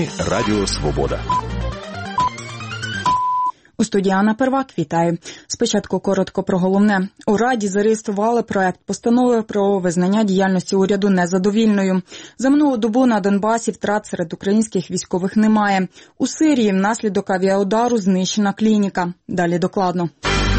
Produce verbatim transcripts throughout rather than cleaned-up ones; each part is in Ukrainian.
ефірі Радіо Свобода. У студії Анна Первак, вітаю. Спочатку коротко про головне. У Раді зареєстрували проект постанови про визнання діяльності уряду незадовільною. За минулу добу на Донбасі втрат серед українських військових немає. У Сирії внаслідок авіаудару знищена клініка. Далі докладно.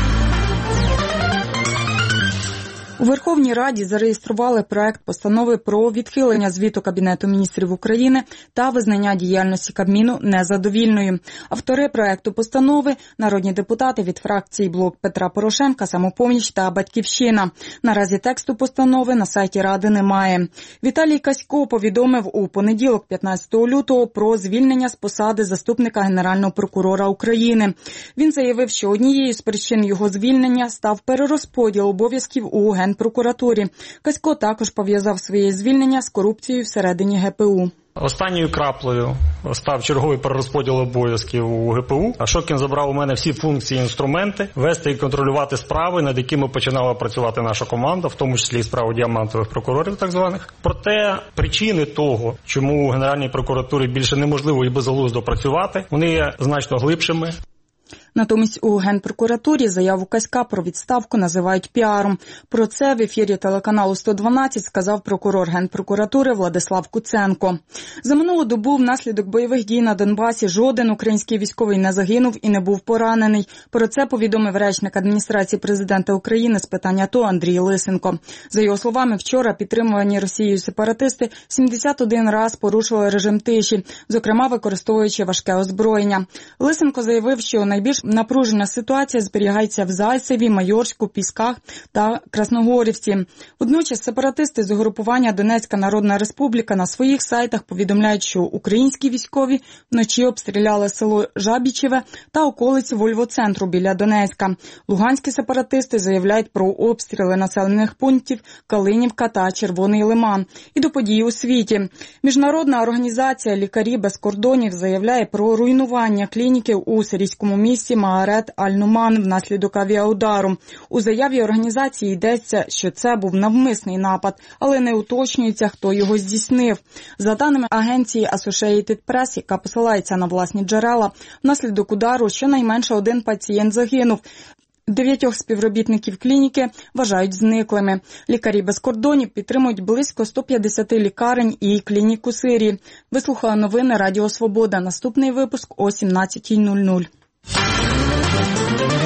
У Верховній Раді зареєстрували проект постанови про відхилення звіту Кабінету міністрів України та визнання діяльності Кабміну незадовільною. Автори проекту постанови – народні депутати від фракції «Блок Петра Порошенка», «Самопоміч» та «Батьківщина». Наразі тексту постанови на сайті Ради немає. Віталій Касько повідомив у понеділок, п'ятнадцятого лютого, про звільнення з посади заступника Генерального прокурора України. Він заявив, що однією з причин його звільнення став перерозподіл обов'язків у Генпрокуратурі. прокуратурі. Касько також пов'язав своє звільнення з корупцією всередині ге пе у. Останньою краплею став черговий перерозподіл обов'язків у ге пе у. А Шокін забрав у мене всі функції і інструменти, вести і контролювати справи, над якими починала працювати наша команда, в тому числі і справу діамантових прокурорів так званих. Проте причини того, чому у Генеральній прокуратурі більше неможливо і безглуздо працювати, вони є значно глибшими. Натомість у Генпрокуратурі заяву Каська про відставку називають піаром. Про це в ефірі телеканалу сто дванадцять сказав прокурор Генпрокуратури Владислав Куценко. За минулу добу внаслідок бойових дій на Донбасі жоден український військовий не загинув і не був поранений. Про це повідомив речник адміністрації президента України з питань АТО Андрій Лисенко. За його словами, вчора підтримувані Росією сепаратисти сімдесят один раз порушували режим тиші, зокрема використовуючи важке озброєння. Лисенко заявив, що найбільш напружена ситуація зберігається в Зайцеві, Майорську, Пісках та Красногорівці. Водночас сепаратисти з угрупування Донецька Народна Республіка на своїх сайтах повідомляють, що українські військові вночі обстріляли село Жабічеве та околиці Вольвоцентру біля Донецька. Луганські сепаратисти заявляють про обстріли населених пунктів Калинівка та Червоний Лиман. І до подій у світі. Міжнародна організація «Лікарі без кордонів» заявляє про руйнування клініки у сирійському місті Маарет Аль-Нуман внаслідок авіаудару. У заяві організації йдеться, що це був навмисний напад, але не уточнюється, хто його здійснив. За даними агенції Associated Press, яка посилається на власні джерела, внаслідок удару щонайменше один пацієнт загинув. Дев'ятьох співробітників клініки вважають зниклими. Лікарі без кордонів підтримують близько сто п'ятдесят лікарень і клінік у Сирії. Ви слухали новини Радіо Свобода. Наступний випуск о сімнадцятій нуль нуль.